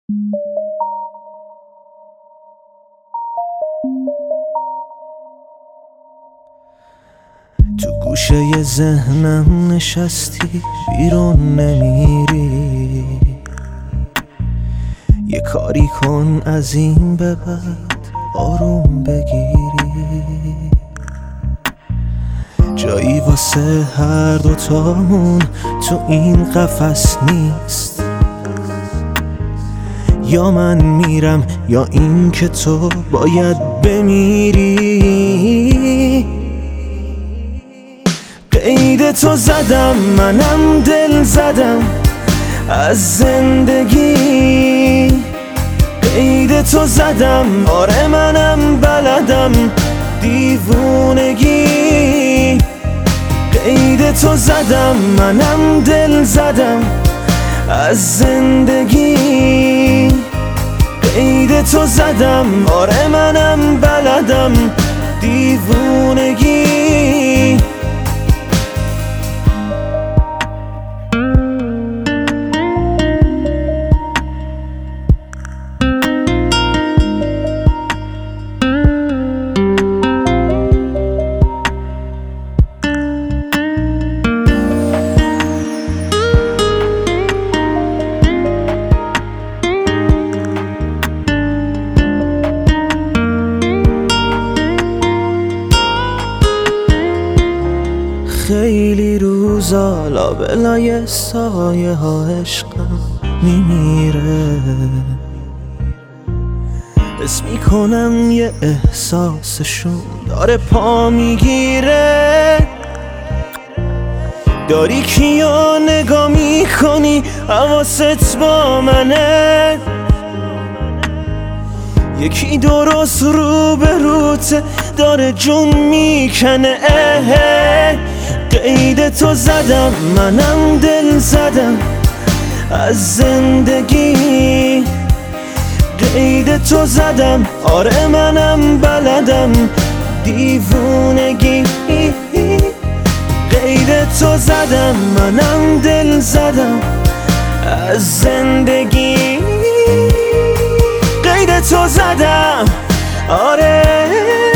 تو گوشه ذهنم نشستی بیرون نمیری، یه کاری کن از این به بعد آروم بگیری. جایی واسه هر دوتامون تو این قفس نیست، یا من میرم یا این که تو باید بمیری. قید تو زدم، منم دل زدم از زندگی. قید تو زدم، آره منم بلدم دیوونگی. قید تو زدم، منم دل زدم از زندگی. قید تو زدم، آره منم بلدم دیوونگی. خیلی روزا لابلای سایه ها عشقم میمیره. حس میکنم یه احساسشون داره پا میگیره. داری کیا نگاه میکنی، حواست با منه. یکی درست رو به روته داره جون میکنه. قید تو زدم، منم دل زدم از زندگی. قید تو زدم، آره منم بلدم دیوونگی. قید تو زدم، منم دل زدم از زندگی. قید تو زدم، آره